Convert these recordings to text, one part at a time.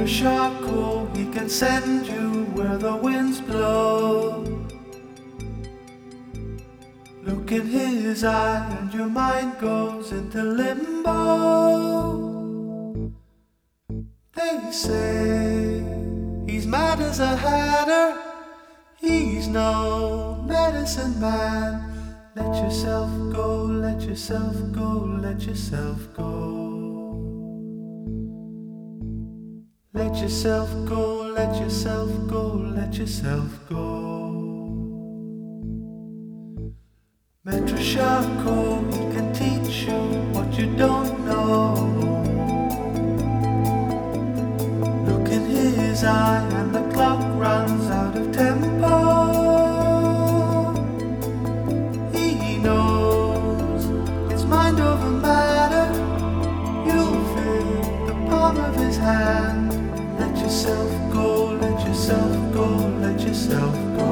Metrosharko, he can send you where the winds blow. Look in his eye and your mind goes into limbo. They say he's mad as a hatter, he's no medicine man. Let yourself go, let yourself go, let yourself go. Let yourself go, let yourself go, let yourself go. Metrosharko, he can teach you what you don't know. Look in his eye and the clock runs out of tempo. He knows it's mind over matter. You'll feel the palm of his hand. Let yourself go, let yourself go, let yourself go.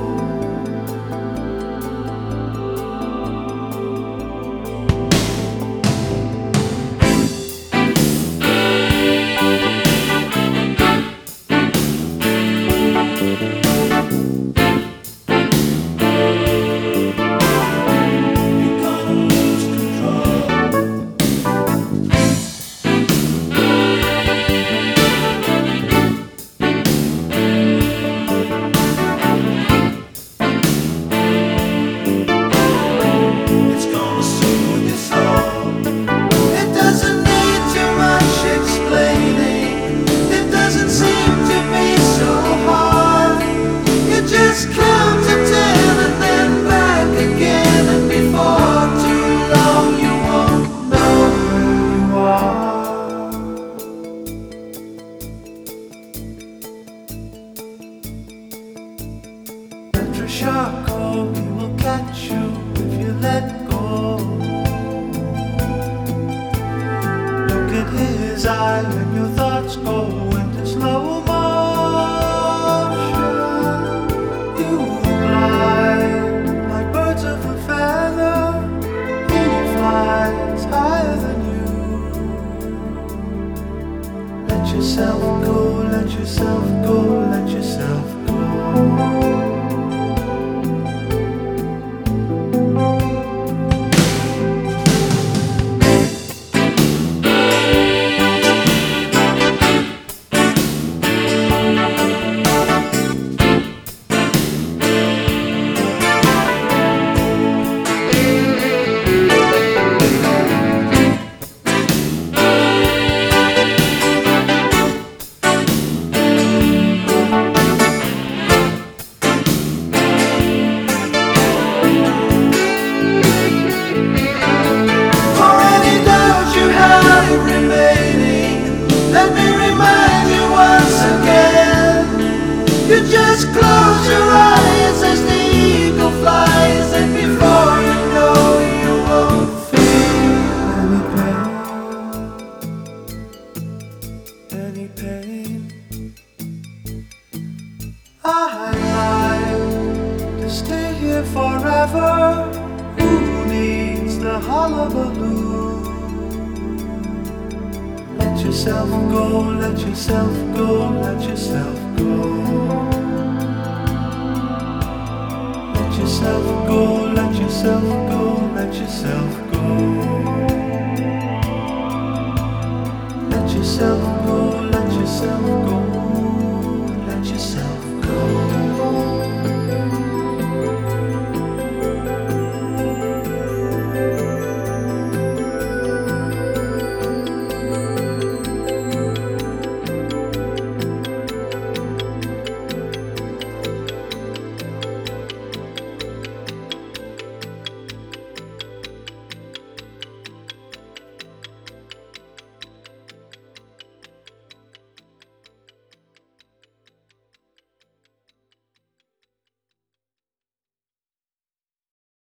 Metrosharko, he will catch you if you let go. Look at his eye and your thoughts go into slow motion. You glide like birds of a feather. He flies higher than you. Let yourself go, let yourself go, let yourself go. Just close your eyes as the eagle flies, and before you know, you won't feel any pain. I'd like to stay here forever. Who needs the hullabaloo? Let yourself go, let yourself go, let yourself go. Let yourself go, let yourself go, let yourself go.